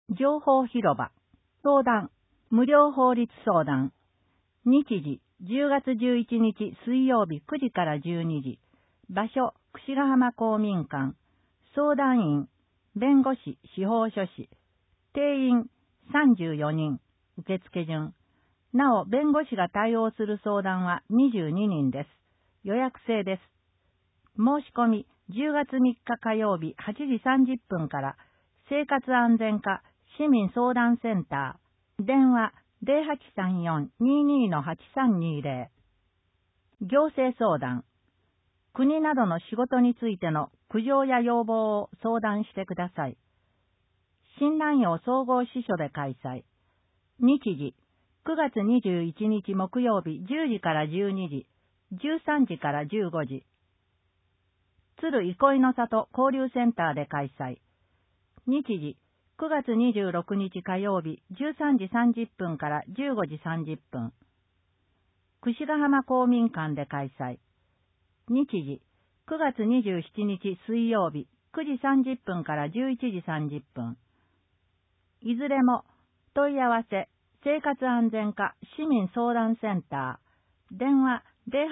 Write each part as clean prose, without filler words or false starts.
情報広場。相談。無料法律相談。日時、10月11日水曜日9時から12時。場所、櫛ヶ浜公民館。相談員、弁護士、司法書士。定員、34人。受付順。なお、弁護士が対応する相談は22人です。予約制です。申し込み、10月3日火曜日8時30分から、生活安全課市民相談センター。電話、0834-22-8320。行政相談。国などの仕事についての苦情や要望を相談してください。新南陽総合支所で開催。日時、9月21日木曜日10時から12時、13時から15時。鶴憩いの里交流センターで開催。日時、9月26日火曜日13時30分から15時30分。櫛ヶ浜公民館で開催。日時、9月27日水曜日9時30分から11時30分。いずれも問い合わせ、生活安全課市民相談センター。電話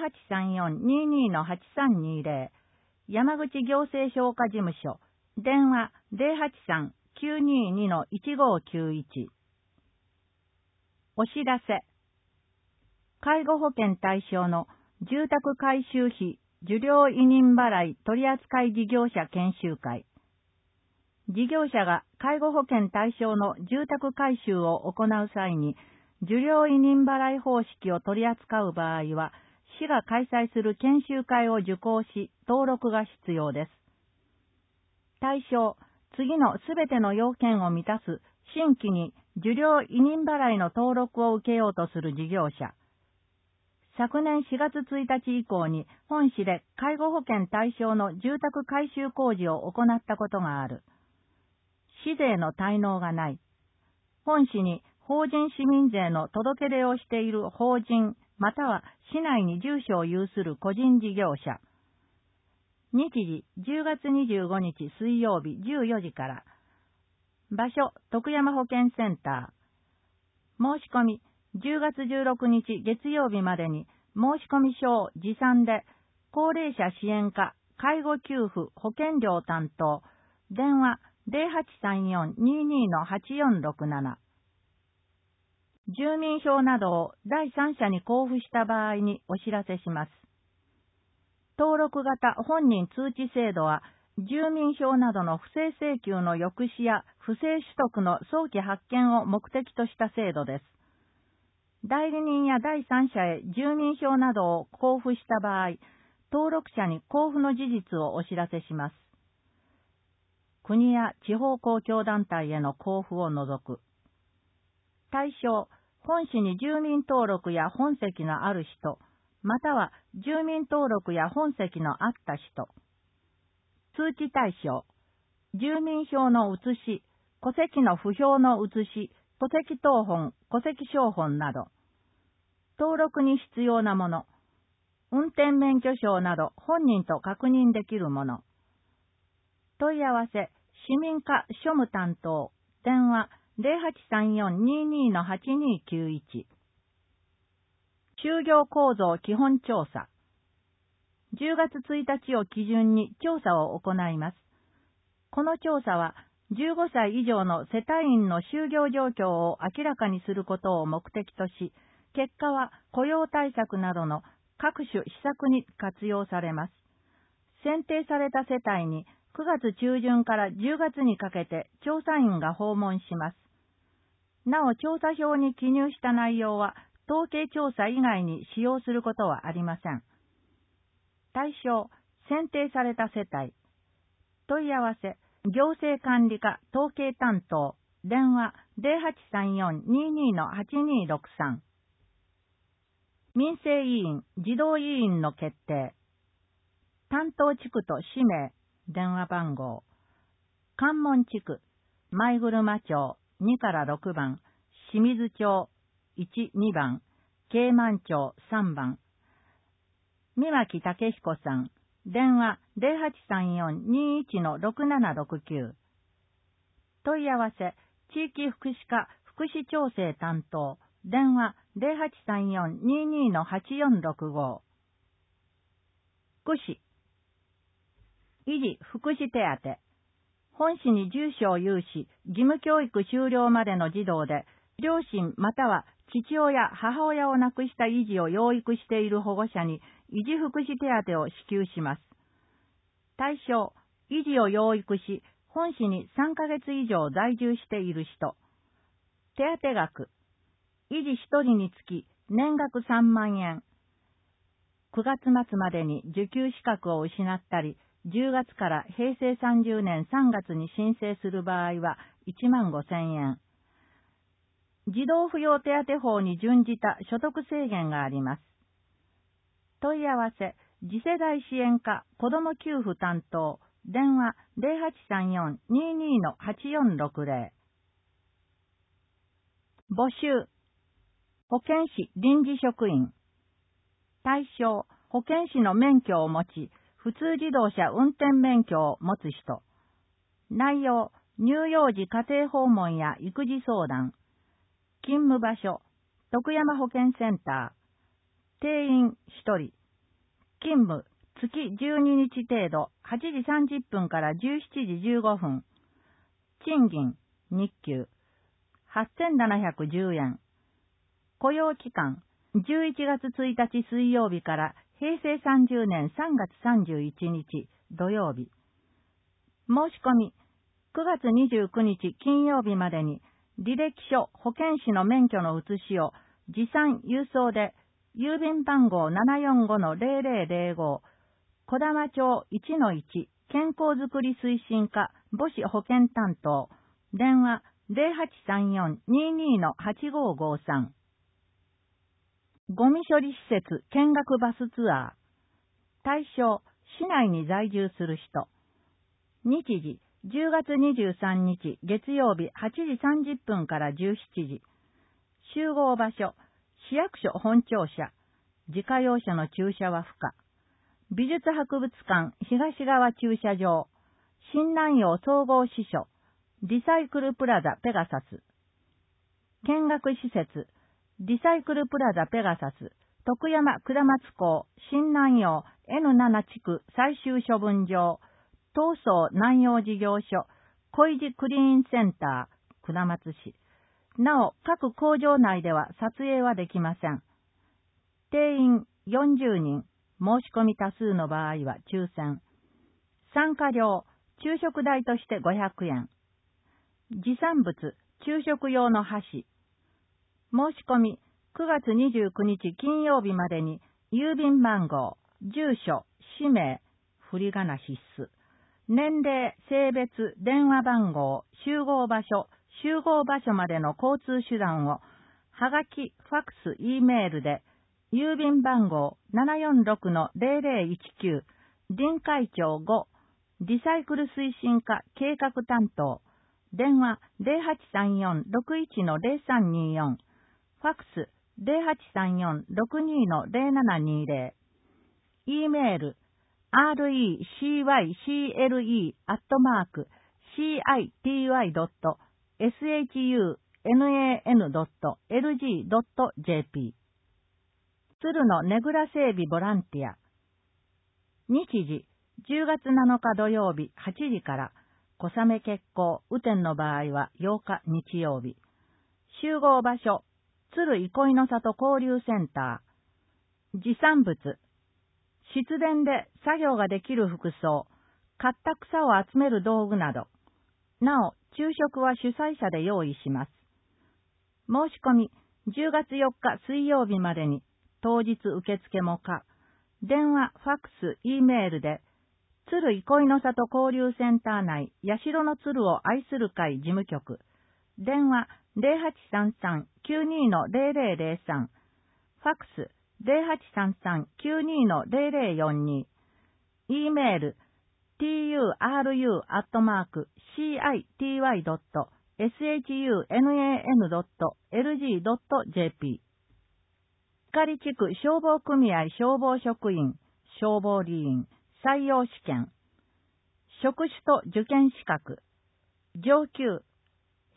0834-22-8320。山口行政評価事務所。電話083-922-1591。お知らせ。介護保険対象の住宅改修費受領委任払い取扱事業者研修会。事業者が介護保険対象の住宅改修を行う際に、受領委任払い方式を取り扱う場合は、市が開催する研修会を受講し、登録が必要です。対象、次のすべての要件を満たす新規に受領委任払いの登録を受けようとする事業者。昨年4月1日以降に本市で介護保険対象の住宅改修工事を行ったことがある。市税の滞納がない。本市に法人市民税の届け出をしている法人または市内に住所を有する個人事業者。日時10月25日水曜日14時から。場所徳山保健センター。申し込み10月16日月曜日までに申し込み書を持参で高齢者支援課介護給付保険料担当。電話0834-22-8467。住民票などを第三者に交付した場合にお知らせします。登録型本人通知制度は、住民票などの不正請求の抑止や不正取得の早期発見を目的とした制度です。代理人や第三者へ住民票などを交付した場合、登録者に交付の事実をお知らせします。国や地方公共団体への交付を除く。対象、本市に住民登録や本籍のある人、または住民登録や本籍のあった人。通知対象、住民票の写し、戸籍の不評の写し、戸籍謄本、戸籍抄本など。登録に必要なもの。運転免許証など本人と確認できるもの。問い合わせ、市民課庶務担当。電話0834-22-8291。就業構造基本調査。10月1日を基準に調査を行います。この調査は、15歳以上の世帯員の就業状況を明らかにすることを目的とし、結果は雇用対策などの各種施策に活用されます。選定された世帯に9月中旬から10月にかけて調査員が訪問します。なお調査票に記入した内容は統計調査以外に使用することはありません。対象、選定された世帯。問い合わせ、行政管理課統計担当。電話0834-22-8263。民生委員、児童委員の決定。担当地区と氏名、電話番号。関門地区、前車町2から6番、清水町1、2番、慶満町3番。三脇武彦さん、電話0834-21-6769。問い合わせ、 地域福祉課福祉調整担当、電話0834-22-8465。福祉。維持福祉手当。本市に住所を有し、義務教育終了までの児童で、両親または父親、母親を亡くした維持を養育している保護者に維持福祉手当を支給します。対象、維持を養育し、本市に3ヶ月以上在住している人。手当額、維持1人につき年額3万円。9月末までに受給資格を失ったり、10月から平成30年3月に申請する場合は1万5千円。児童扶養手当法に準じた所得制限があります。問い合わせ、次世代支援課子ども給付担当、電話0834-22-8460。募集。保健師臨時職員。対象、保健師の免許を持ち、普通自動車運転免許を持つ人。内容、乳幼児家庭訪問や育児相談。勤務場所、徳山保健センター。定員1人。勤務、月12日程度、8時30分から17時15分。賃金、日給、8710円。雇用期間、11月1日水曜日から平成30年3月31日土曜日。申し込み、9月29日金曜日までに、履歴書、保健師の免許の写しを持参郵送で、郵便番号 745-0005、小玉町 1-1、健康づくり推進課、母子保健担当、電話0834-22-8553。ゴミ処理施設見学バスツアー。対象、市内に在住する人。日時、10月23日月曜日8時30分から17時。集合場所、市役所本庁舎。自家用車の駐車は不可。美術博物館東側駐車場。新南陽総合支所。リサイクルプラザペガサス。見学施設。リサイクルプラザペガサス、徳山倉松港、新南陽 N7 地区最終処分場、東総南陽事業所、小石クリーンセンター、倉松市。なお、各工場内では撮影はできません。定員40人、申し込み多数の場合は抽選。参加料、昼食代として500円。持参物、昼食用の箸。申し込み、9月29日金曜日までに、郵便番号、住所、氏名、振り仮名必須、年齢、性別、電話番号、集合場所までの交通手段を、はがき、ファックス、Eメールで、郵便番号 746-0019、臨海町5、リサイクル推進課計画担当、電話0834-61-0324、ファックス 0834-62-0720。E メール recycle@city.shun.lg.jp。 鶴のねぐら整備ボランティア。日時10月7日土曜日8時から、小雨決行、雨天の場合は8日日曜日。集合場所、鶴憩いの里交流センター。持参物。湿田で作業ができる服装、刈った草を集める道具など。なお、昼食は主催者で用意します。申し込み、10月4日水曜日までに、当日受付も可。電話、ファックス、E メールで、鶴憩いの里交流センター内、八代の鶴を愛する会事務局。電話、0833-92-0003。ファックス、0833-92-0042。E メール、turu@city.shun.lg.jp。光地区消防組合消防職員、消防理員、採用試験。職種と受験資格。上級、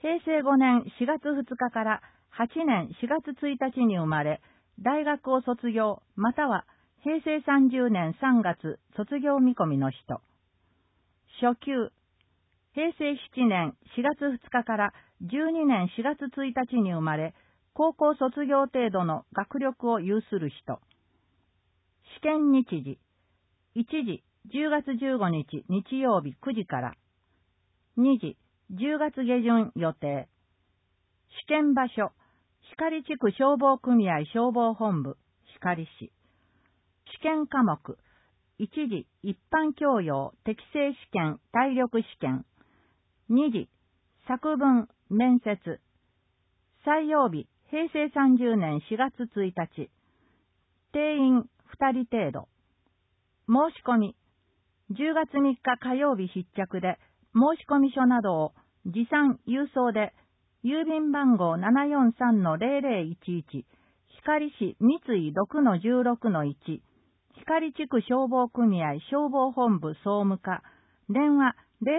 平成5年4月2日から8年4月1日に生まれ、大学を卒業、または平成30年3月卒業見込みの人。初級、平成7年4月2日から12年4月1日に生まれ、高校卒業程度の学力を有する人。試験日時、1時10月15日日曜日9時から、2時10月下旬予定。試験場所、光地区消防組合消防本部、光市。試験科目、1時一般教養適正試験体力試験。2時作文面接。採用日、平成30年4月1日。定員2人程度。申し込み。10月3日火曜日必着で、申込書などを持参郵送で、郵便番号 743-0011、光市三井 6-16-1、光地区消防組合消防本部総務課、電話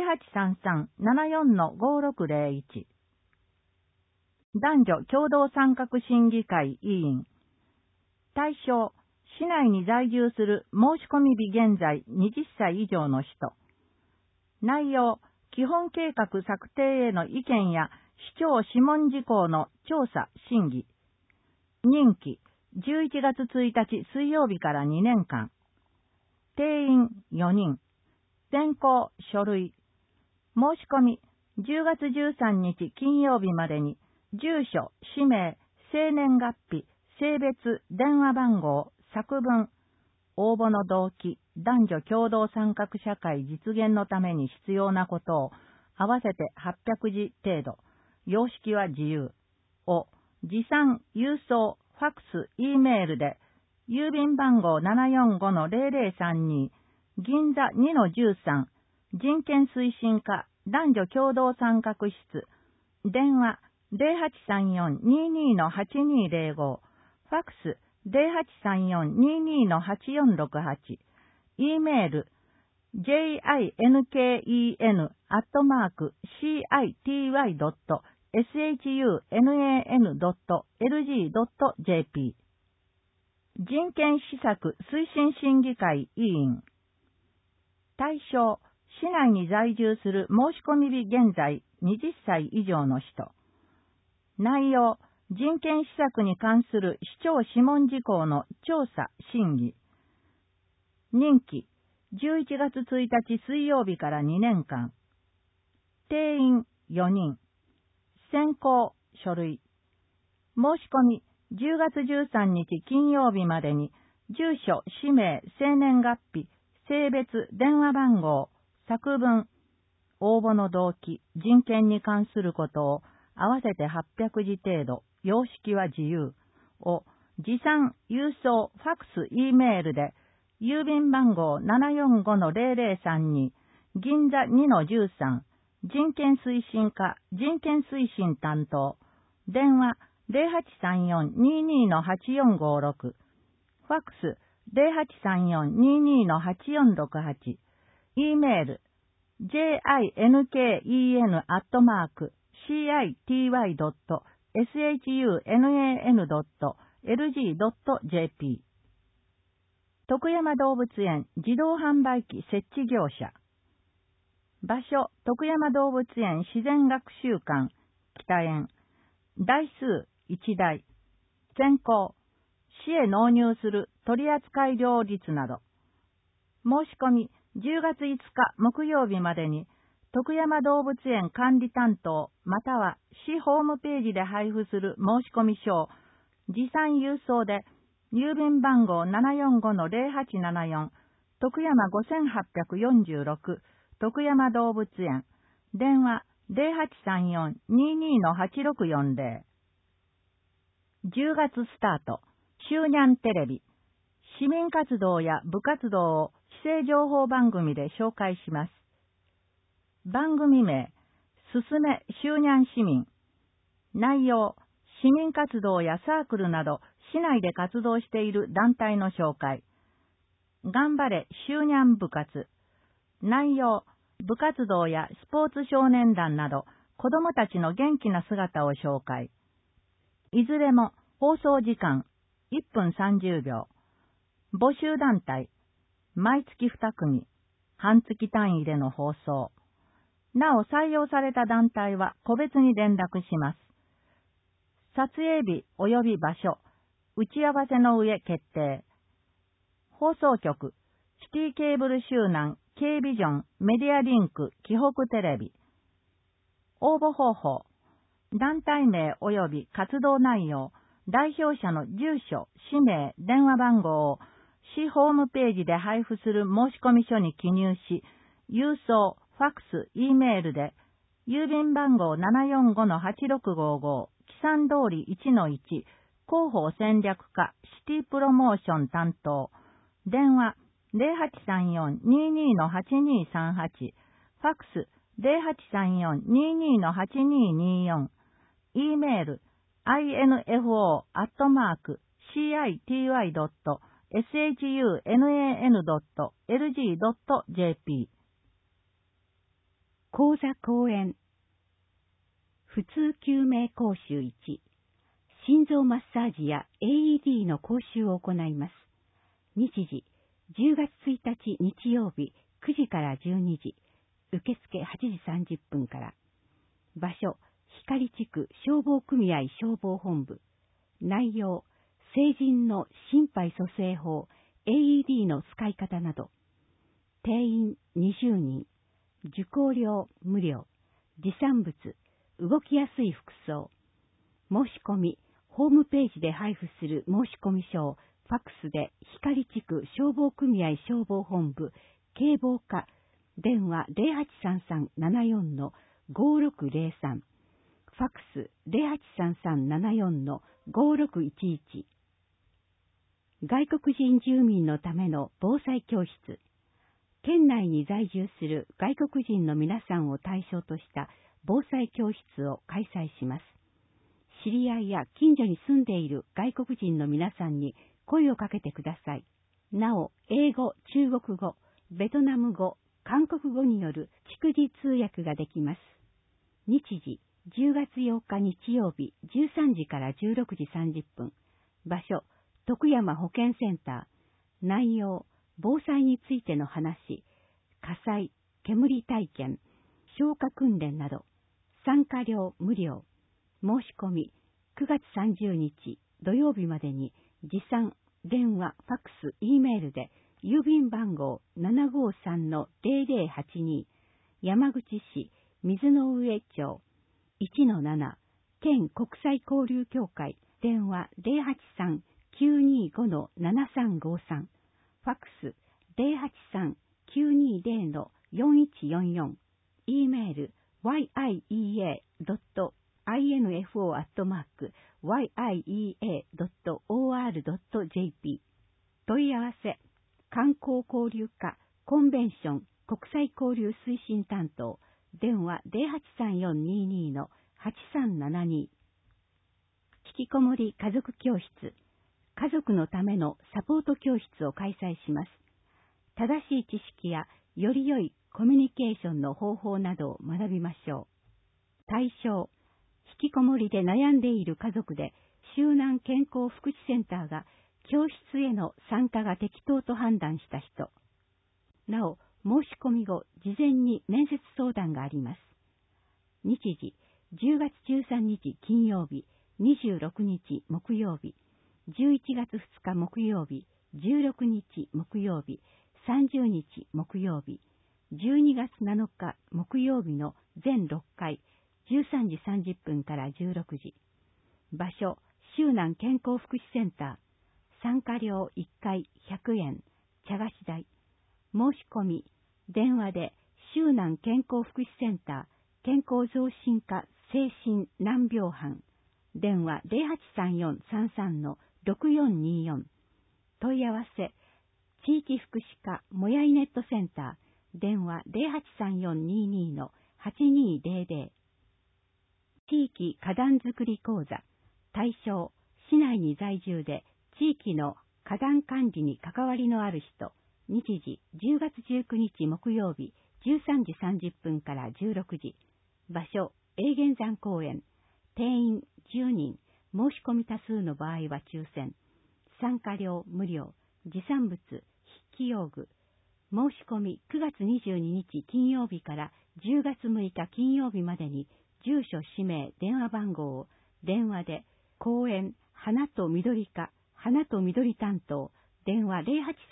0833-74-5601。男女共同参画審議会委員。対象、市内に在住する申し込み日現在20歳以上の人。内容、基本計画策定への意見や市長諮問事項の調査、審議。任期、11月1日水曜日から2年間。定員4人。選考、書類。申し込み、10月13日金曜日までに、住所、氏名、生年月日、性別、電話番号、作文、応募の動機、男女共同参画社会実現のために必要なことを合わせて800字程度、様式は自由を持参、郵送、ファックス、Eメールで、郵便番号 745-0032、銀座 2-13、人権推進課、男女共同参画室、電話 0834-22-8205、ファックス 0834-22-8468、Eメール、jinken.city.shun.lg.jp。 人権施策推進審議会委員。対象、市内に在住する申し込み日現在20歳以上の人。内容、人権施策に関する市長諮問事項の調査、審議。任期、11月1日水曜日から2年間。定員4人。選考、書類。申し込み、10月13日金曜日までに、住所、氏名、生年月日、性別、電話番号、作文、応募の動機、人権に関することを合わせて800字程度、様式は自由を持参、郵送、ファックス、Eメールで、郵便番号 745-0032、銀座 2-13、人権推進課、人権推進担当、電話 0834-22-8456、ファックス 0834-22-8468、Eメール、jinken.city.shun.lg.jp。 徳山動物園自動販売機設置業者。場所、徳山動物園自然学習館、北園。台数、1台。選考、市へ納入する取扱料率など。申し込み、10月5日木曜日までに、徳山動物園管理担当、または市ホームページで配布する申込書を、持参郵送で、郵便番号 745-0874、徳山5846、徳山動物園、電話 0834-22-8640。10月スタート、週ニャンテレビ、市民活動や部活動を市政情報番組で紹介します。番組名、すすめ週ニャン市民。内容、市民活動やサークルなど市内で活動している団体の紹介。頑張れ週ニャン部活。内容、部活動やスポーツ少年団など子供たちの元気な姿を紹介。いずれも放送時間1分30秒。募集団体、毎月2組、半月単位での放送。なお採用された団体は個別に連絡します。撮影日及び場所、打ち合わせの上決定。放送局、シティケーブル周南、Kビジョン、メディアリンク、紀北テレビ。応募方法、団体名及び活動内容、代表者の住所、氏名、電話番号を市ホームページで配布する申込書に記入し、郵送、ファックス、Eメールで、郵便番号 745-8655、木山通り 1-1、広報戦略課、シティプロモーション担当、電話 0834-22-8238、ファックス 0834-22-8224、Eメール info@city.shunnan.lg.jp。 講座講演。普通救命講習1。心臓マッサージや AED の講習を行います。日時、10月1日日曜日9時から12時。受付8時30分から。場所、光地区消防組合消防本部。内容、成人の心肺蘇生法、AED の使い方など。定員20人。受講料無料。持参物、動きやすい服装。申し込み、ホームページで配布する申込書をファックスで光地区消防組合消防本部、警防課、電話 0833-74-5603、ファックス 0833-74-5611。外国人住民のための防災教室。県内に在住する外国人の皆さんを対象とした防災教室を開催します。知り合いや近所に住んでいる外国人の皆さんに声をかけてください。なお、英語、中国語、ベトナム語、韓国語による逐次通訳ができます。日時、10月8日日曜日13時から16時30分。場所、徳山保健センター。内容、防災についての話、火災、煙体験、消火訓練など。参加料無料。申し込み、9月30日土曜日までに持参、電話、ファックス、Eメールで郵便番号 753-0082、山口市水の上町 1-7、県国際交流協会、電話 083-925-7353、ファックス 083-920-4144、Eメール yiea.info@yiea.or.jp。 問い合わせ、観光交流課コンベンション国際交流推進担当、電話 083422-8372。 引きこもり家族教室、家族のためのサポート教室を開催します。正しい知識やより良いコミュニケーションの方法などを学びましょう。対象、引きこもりで悩んでいる家族で、周南健康福祉センターが教室への参加が適当と判断した人。なお、申し込み後、事前に面接相談があります。日時、10月13日金曜日、26日木曜日、11月2日木曜日、16日木曜日、30日木曜日、12月7日木曜日の全6回、13時30分から16時。場所、周南健康福祉センター。参加料1回100円、茶菓子代。申し込み、電話で周南健康福祉センター、健康増進課精神難病班。電話 0834-33-6424。問い合わせ、地域福祉課もやいネットセンター。電話 083422-8200。地域花壇作り講座。対象、市内に在住で地域の花壇管理に関わりのある人。日時、10月19日木曜日、13時30分から16時。場所、 永源山公園、定員10人、申し込み多数の場合は抽選、参加料無料、持参物、筆記用具、申し込み9月22日金曜日から10月6日金曜日までに、住所、氏名、電話番号を電話で、公園、花と緑課、花と緑担当、電話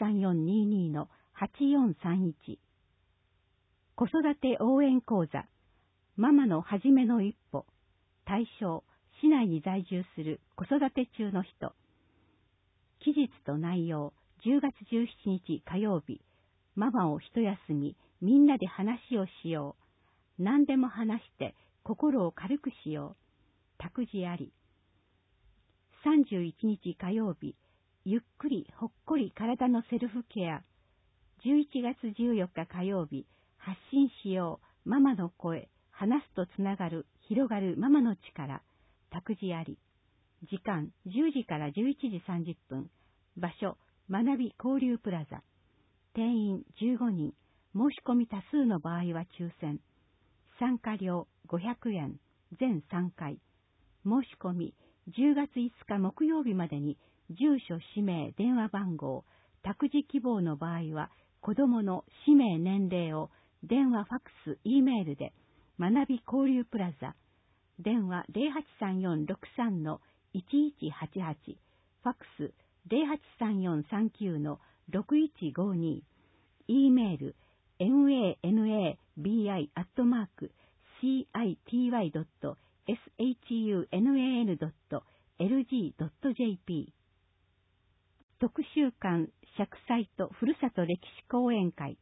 083422-8431。子育て応援講座、ママのはじめの一歩、対象、市内に在住する子育て中の人。期日と内容、10月17日火曜日、ママを一休み、みんなで話をしよう。何でも話して心を軽くしよう。託児あり。31日火曜日、ゆっくりほっこり体のセルフケア。11月14日火曜日、発信しよう。ママの声。話すとつながる、広がるママの力。託児あり。時間10時から11時30分。場所、学び交流プラザ。定員15人。申し込み多数の場合は抽選。参加料500円。全3回。申し込み10月5日木曜日までに、住所、氏名、電話番号、託児希望の場合は、子供の氏名、年齢を電話、ファックス、Eメールで、学び交流プラザ、電話083463-1188、ファックス083439-6152、Eメール nanabi.citunan.lg.jp。 特集館釈祭とふるさと歴史講演会。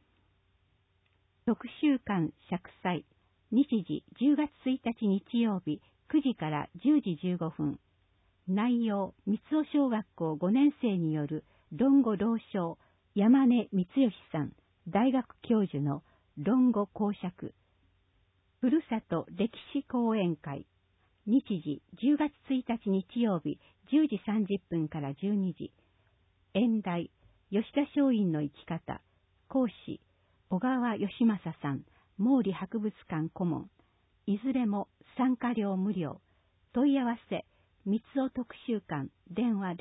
特集館釈祭、日時10月1日日曜日9時から10時15分。内容、三尾小学校5年生による論語朗唱、山根光義さん、大学教授の論語講釈。ふるさと歴史講演会。日時10月1日日曜日10時30分から12時。演題、吉田松陰の生き方。講師、小川義正さん、毛利博物館顧問。いずれも参加料無料。問い合わせ、三尾特集館、電話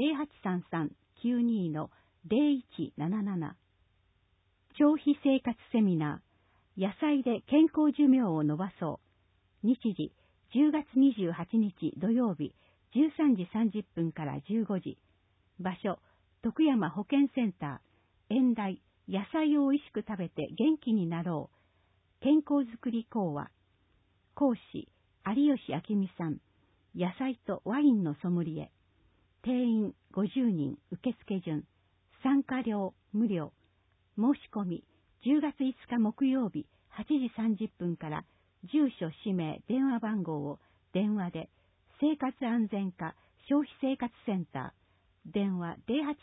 0833-92-0177。長飛生活セミナー、野菜で健康寿命を延ばそう。日時、10月28日土曜日、13時30分から15時。場所、徳山保健センター。演題、野菜をおいしく食べて元気になろう。健康づくり講話。講師、有吉明美さん。野菜とワインのソムリエ。定員50人、受付順。参加料無料。申し込み、10月5日木曜日、8時30分から、住所、氏名、電話番号を電話で、生活安全課消費生活センター。電話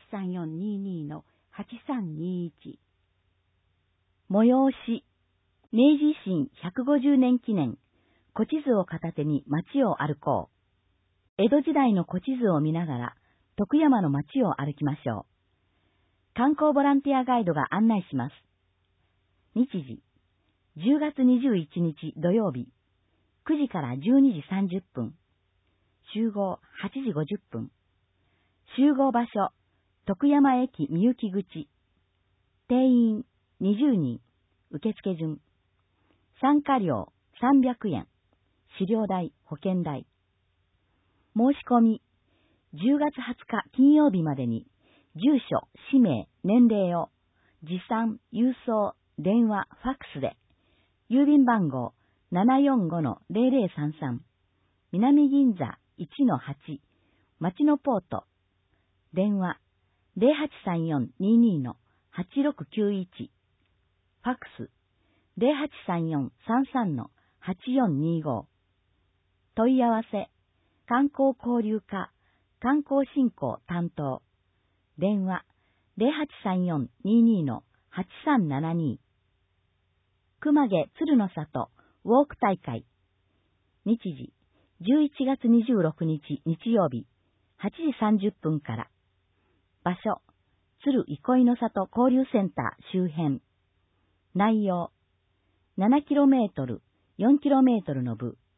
083422-8321。 催し、明治維新150年記念、古地図を片手に街を歩こう。江戸時代の古地図を見ながら、徳山の街を歩きましょう。観光ボランティアガイドが案内します。日時、10月21日土曜日、9時から12時30分。集合8時50分。集合場所、徳山駅みゆき口。定員20人。受付順。参加料300円。資料代、保険代。申し込み、10月20日金曜日までに、住所、氏名、年齢を、持参、郵送、電話、ファックスで、郵便番号 745-0033、南銀座 1-8、町のポート、電話0834-22-8691、ファックス0834-33-8425、問い合わせ、観光交流課、観光振興担当、電話0834-22-8372、熊毛鶴の里ウォーク大会。日時11月26日日曜日8時30分から。場所、鶴憩いの里交流センター周辺。内容、7km、4kmの部。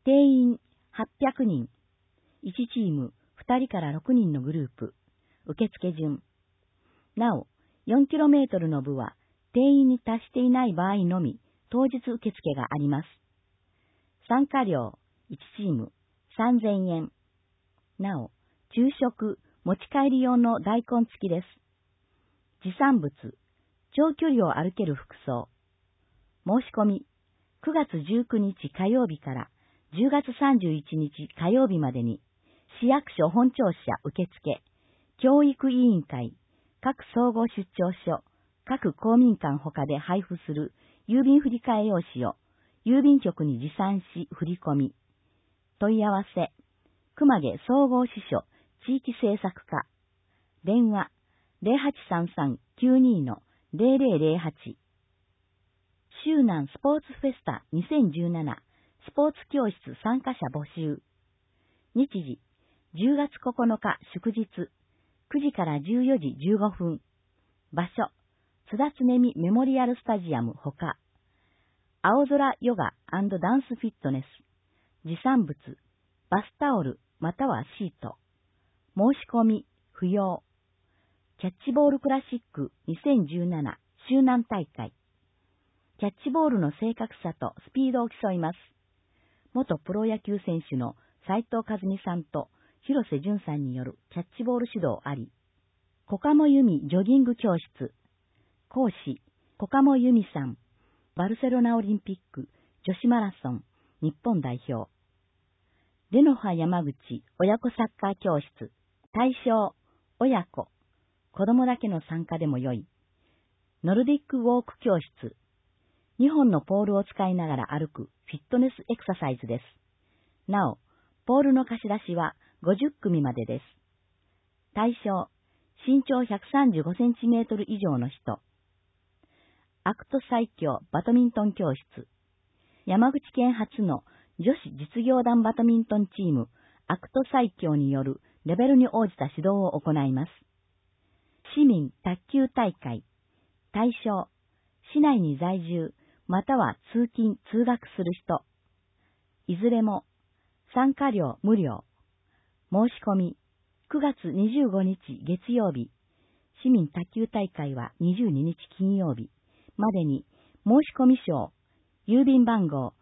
定員800人、1チーム2人から6人のグループ、受付順。なお、4km の部は定員に達していない場合のみ、当日受付があります。参加料1チーム3000円。なお、昼食、持ち帰り用の大根付きです。持参物、長距離を歩ける服装。申し込み、9月19日火曜日から10月31日火曜日までに、市役所本庁舎受付、教育委員会、各総合出張所、各公民館他で配布する郵便振替用紙を郵便局に持参し振り込み。問い合わせ、熊毛総合支所地域政策課。電話、0833-92-0008。周南スポーツフェスタ2017スポーツ教室参加者募集。日時、10月9日祝日、9時から14時15分。場所、津田常美メモリアルスタジアムほか。青空ヨガ&ダンスフィットネス。持参物、バスタオルまたはシート。申し込み、不要。キャッチボールクラシック2017周南大会。キャッチボールの正確さとスピードを競います。元プロ野球選手の斉藤和美さんと広瀬淳さんによるキャッチボール指導あり。小鴨由美ジョギング教室。講師、小鴨由美さん。バルセロナオリンピック女子マラソン日本代表。レノファ山口親子サッカー教室。対象、親子。子供だけの参加でもよい。ノルディックウォーク教室。2本のポールを使いながら歩くフィットネスエクササイズです。なお、ポールの貸し出しは50組までです。対象、身長135センチメートル以上の人。アクト最強バドミントン教室。山口県初の女子実業団バドミントンチームアクト最強によるレベルに応じた指導を行います。市民卓球大会。対象、市内に在住または通勤通学する人。いずれも参加料無料。申し込み、9月25日月曜日。市民卓球大会は22日金曜日。までに申込書、郵便番号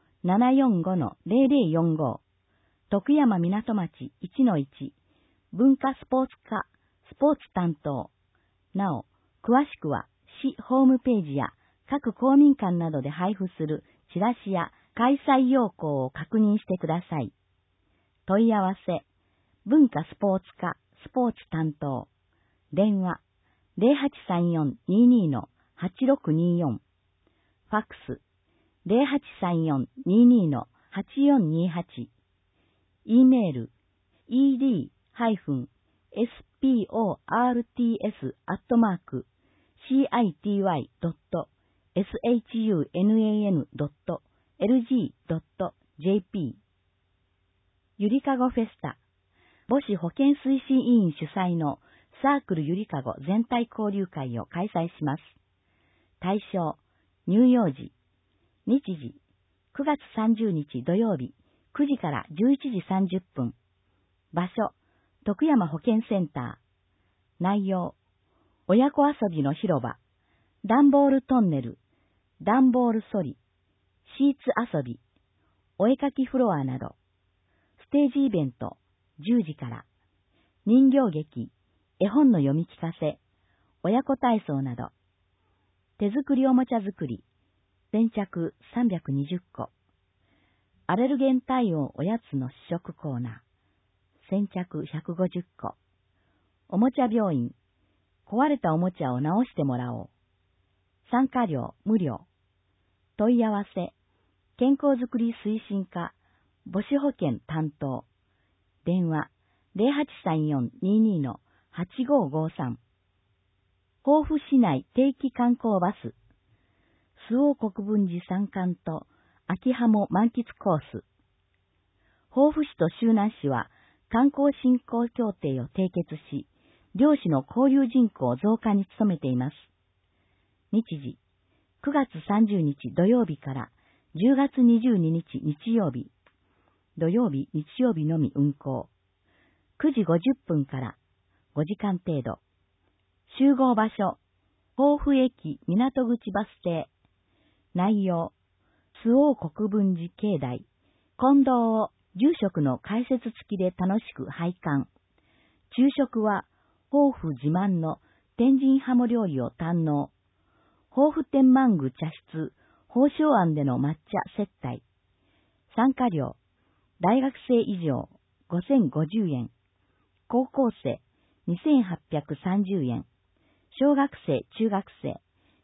745-0045、徳山港町 1-1、文化スポーツ課、スポーツ担当。なお、詳しくは市ホームページや各公民館などで配布するチラシや開催要項を確認してください。問い合わせ、文化スポーツ課、スポーツ担当。電話、0834-22-8624。ファックス、0834-22-8428。E メール、ed-sports@city.shun.lg.jp。ゆりかごフェスタ、母子保健推進委員主催のサークルゆりかご全体交流会を開催します。対象、乳幼児。日時、9月30日土曜日、9時から11時30分。場所、徳山保健センター。内容、親子遊びの広場、段ボールトンネル、段ボール剃り、シーツ遊び、お絵かきフロアなど。ステージイベント、10時から。人形劇、絵本の読み聞かせ、親子体操など。手作りおもちゃ作り、先着320個。アレルゲン対応おやつの試食コーナー、先着150個。おもちゃ病院、壊れたおもちゃを直してもらおう。参加料無料。問い合わせ、健康づくり推進課、母子保健担当。電話、0834-22-8553。甲府市内定期観光バス。周防国分寺参観と秋葉も満喫コース。甲府市と周南市は観光振興協定を締結し、両市の交流人口増加に努めています。日時、9月30日土曜日から10月22日日曜日。 土曜日、日曜日のみ運行。9時50分から5時間程度。集合場所、甲府駅港口バス停。内容、周防国分寺境内、金堂を住職の解説付きで楽しく拝観。昼食は、甲府自慢の天神ハモ料理を堪能。甲府天満宮茶室、宝生庵での抹茶接待。参加料、大学生以上5050円。高校生2830円。小学生、中学生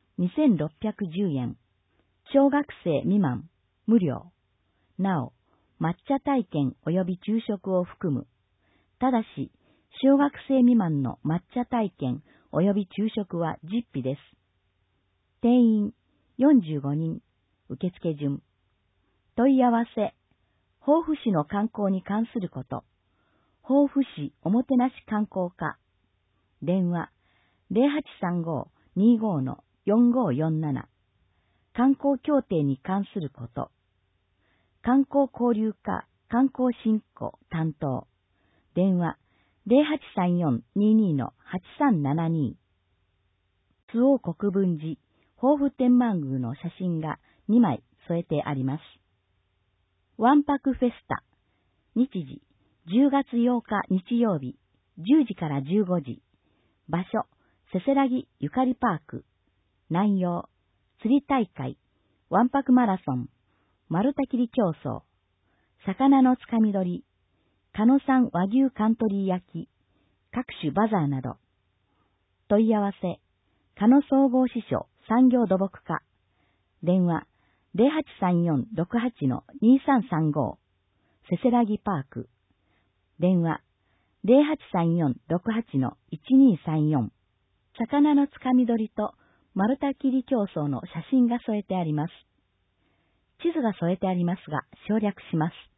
2610円。小学生未満、無料。なお、抹茶体験及び昼食を含む。ただし、小学生未満の抹茶体験及び昼食は実費です。定員45人、受付順。問い合わせ、甲府市の観光に関すること。甲府市おもてなし観光課。電話、0835-25-4547。観光協定に関すること。観光交流課観光振興担当。電話、0834-22-8372。周防国分寺、甲府天満宮の写真が2枚添えてあります。わんぱくフェスタ。日時、10月8日日曜日、10時から15時。場所、せせらぎゆかりパーク。内容、釣り大会、わんぱくマラソン、丸太切り競争、魚のつかみ取り、鹿野産和牛カントリー焼き、各種バザーなど。問い合わせ、鹿野総合支所産業土木課。電話、0834-68-2335。せせらぎパーク。電話、0834-68-1234。魚のつかみ取りと丸太切り競争の写真が添えてあります。地図が添えてありますが省略します。